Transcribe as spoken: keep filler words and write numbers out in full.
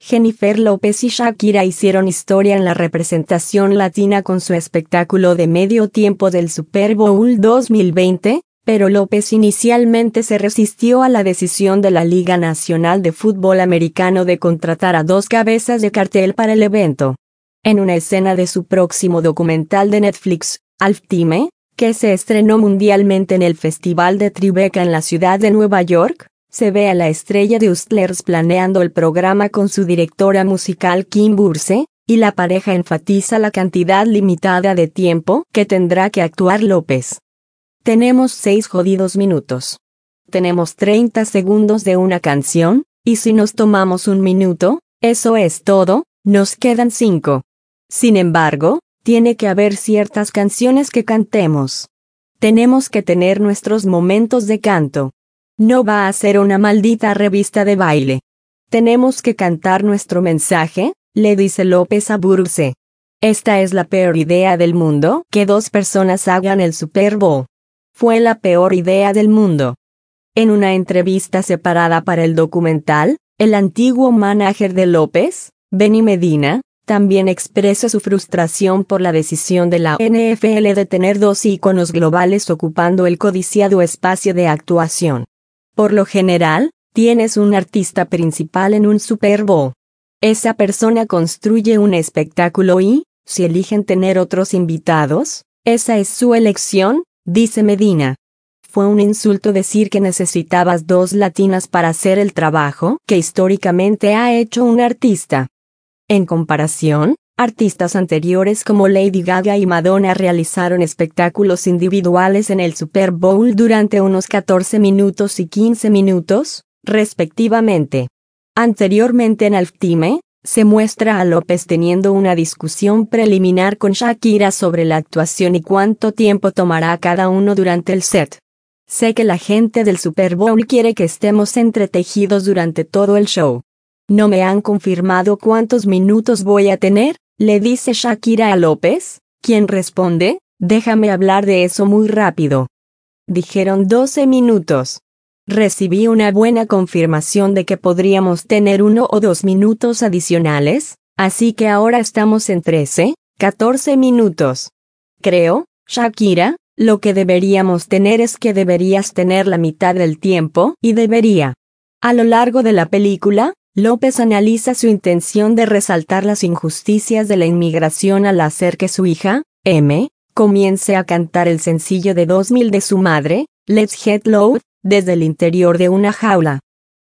Jennifer López y Shakira hicieron historia en la representación latina con su espectáculo de medio tiempo del Super Bowl dos mil veinte, pero López inicialmente se resistió a la decisión de la Liga Nacional de Fútbol Americano de contratar a dos cabezas de cartel para el evento. En una escena de su próximo documental de Netflix, Halftime, que se estrenó mundialmente en el Festival de Tribeca en la ciudad de Nueva York, se ve a la estrella de Hustlers planeando el programa con su directora musical Kim Burse, y la pareja enfatiza la cantidad limitada de tiempo que tendrá que actuar López. Tenemos seis jodidos minutos. Tenemos treinta segundos de una canción, y si nos tomamos un minuto, eso es todo, nos quedan cinco. Sin embargo, tiene que haber ciertas canciones que cantemos. Tenemos que tener nuestros momentos de canto. No va a ser una maldita revista de baile. Tenemos que cantar nuestro mensaje, le dice López a Burse. Esta es la peor idea del mundo, que dos personas hagan el Super Bowl. Fue la peor idea del mundo. En una entrevista separada para el documental, el antiguo manager de López, Benny Medina, también expresa su frustración por la decisión de la N F L de tener dos íconos globales ocupando el codiciado espacio de actuación. Por lo general, tienes un artista principal en un Super Bowl. Esa persona construye un espectáculo y, si eligen tener otros invitados, esa es su elección, dice Medina. Fue un insulto decir que necesitabas dos latinas para hacer el trabajo que históricamente ha hecho un artista. En comparación, artistas anteriores como Lady Gaga y Madonna realizaron espectáculos individuales en el Super Bowl durante unos catorce minutos y quince minutos, respectivamente. Anteriormente en Halftime, se muestra a López teniendo una discusión preliminar con Shakira sobre la actuación y cuánto tiempo tomará cada uno durante el set. Sé que la gente del Super Bowl quiere que estemos entretejidos durante todo el show. No me han confirmado cuántos minutos voy a tener, le dice Shakira a López, quien responde, déjame hablar de eso muy rápido. Dijeron doce minutos. Recibí una buena confirmación de que podríamos tener uno o dos minutos adicionales, así que ahora estamos en trece, catorce minutos. Creo, Shakira, lo que deberíamos tener es que deberías tener la mitad del tiempo y debería. A lo largo de la película, López analiza su intención de resaltar las injusticias de la inmigración al hacer que su hija, M, comience a cantar el sencillo de dos mil de su madre, Let's Get Loud, desde el interior de una jaula.